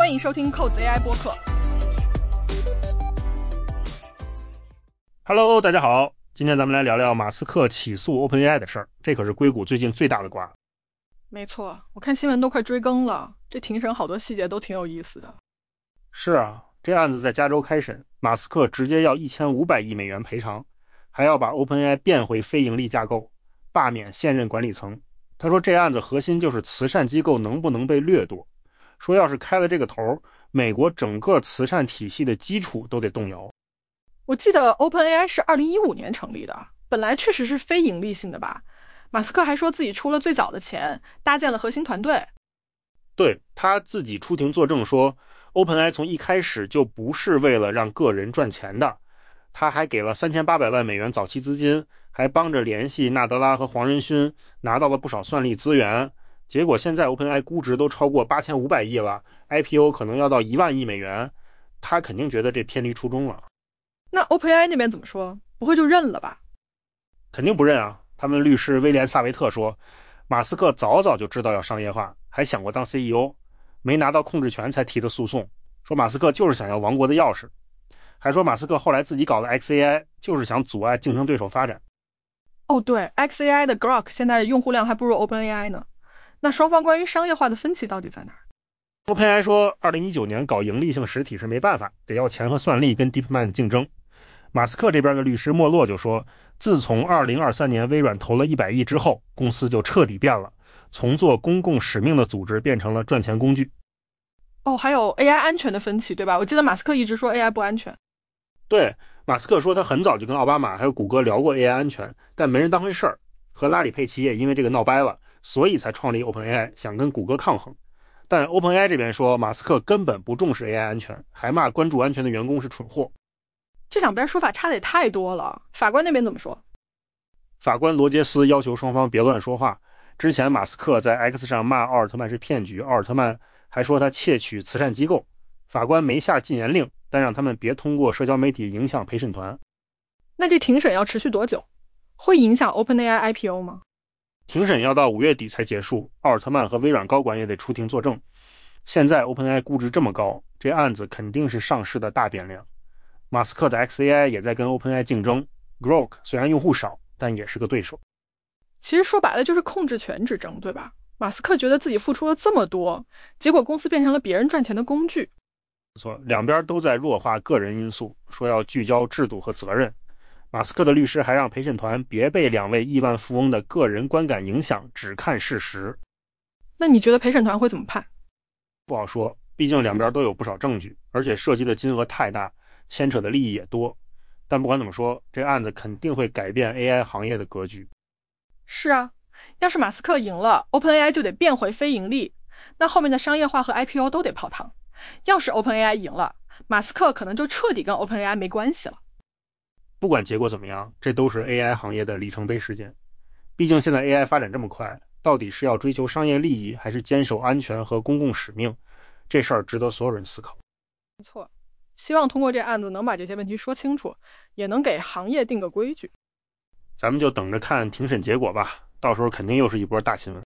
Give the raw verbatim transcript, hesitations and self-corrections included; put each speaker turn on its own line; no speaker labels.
欢迎收听扣子 A I 播客。
Hello， 大家好，今天咱们来聊聊马斯克起诉 OpenAI 的事儿，这可是硅谷最近最大的瓜。
没错，我看新闻都快追更了，这庭审好多细节都挺有意思的。
是啊，这案子在加州开审，马斯克直接要一千五百亿美元赔偿，还要把 OpenAI 变回非盈利架构，罢免现任管理层。他说这案子核心就是慈善机构能不能被掠夺，说要是开了这个头，美国整个慈善体系的基础都得动摇。
我记得 OpenAI 是二零一五年成立的，本来确实是非盈利性的吧。马斯克还说自己出了最早的钱，搭建了核心团队。
对，他自己出庭作证说 OpenAI 从一开始就不是为了让个人赚钱的，他还给了三千八百万美元早期资金，还帮着联系纳德拉和黄仁勋，拿到了不少算力资源。结果现在 OpenAI 估值都超过八千五百亿了， I P O 可能要到一万亿美元，他肯定觉得这偏离初衷了。
那 OpenAI 那边怎么说？不会就认了吧？
肯定不认啊！他们律师威廉·萨维特说，马斯克早早就知道要商业化，还想过当 C E O， 没拿到控制权才提的诉讼，说马斯克就是想要王国的钥匙，还说马斯克后来自己搞了 X A I 就是想阻碍竞争对手发展。
哦对， X A I 的 Grok 现在用户量还不如 OpenAI 呢。那双方关于商业化的分歧到底在哪儿？
OpenAI 说二零一九年搞盈利性实体是没办法，得要钱和算力跟 DeepMind 竞争。马斯克这边的律师莫洛就说，自从二零二三年微软投了一百亿之后，公司就彻底变了，从做公共使命的组织变成了赚钱工具。
哦，还有 A I 安全的分歧，对吧？我记得马斯克一直说 A I 不安全。
对，马斯克说他很早就跟奥巴马还有谷歌聊过 A I 安全，但没人当回事儿，和拉里佩奇也因为这个闹掰了，所以才创立 OpenAI， 想跟谷歌抗衡。但 OpenAI 这边说马斯克根本不重视 A I 安全，还骂关注安全的员工是蠢货。
这两边说法差的也太多了，法官那边怎么说？
法官罗杰斯要求双方别乱说话。之前马斯克在 X 上骂奥尔特曼是骗局，奥尔特曼还说他窃取慈善机构，法官没下禁言令，但让他们别通过社交媒体影响陪审团。
那这庭审要持续多久？会影响 OpenAI I P O 吗？
庭审要到五月底才结束，奥尔特曼和微软高管也得出庭作证。现在 OpenAI 估值这么高，这案子肯定是上市的大变量。马斯克的 X A I 也在跟 OpenAI 竞争， Grok 虽然用户少，但也是个对手。
其实说白了就是控制权之争，对吧？马斯克觉得自己付出了这么多，结果公司变成了别人赚钱的工具。
没错，两边都在弱化个人因素，说要聚焦制度和责任。马斯克的律师还让陪审团别被两位亿万富翁的个人观感影响，只看事实。
那你觉得陪审团会怎么判？
不好说，毕竟两边都有不少证据，而且涉及的金额太大，牵扯的利益也多。但不管怎么说，这案子肯定会改变 A I 行业的格局。
是啊，要是马斯克赢了， OpenAI 就得变回非盈利，那后面的商业化和 I P O 都得泡汤。要是 OpenAI 赢了，马斯克可能就彻底跟 OpenAI 没关系了。
不管结果怎么样，这都是 A I 行业的里程碑事件。毕竟现在 A I 发展这么快，到底是要追求商业利益，还是坚守安全和公共使命？这事儿值得所有人思考。
没错，希望通过这案子能把这些问题说清楚，也能给行业定个规矩。
咱们就等着看庭审结果吧，到时候肯定又是一波大新闻。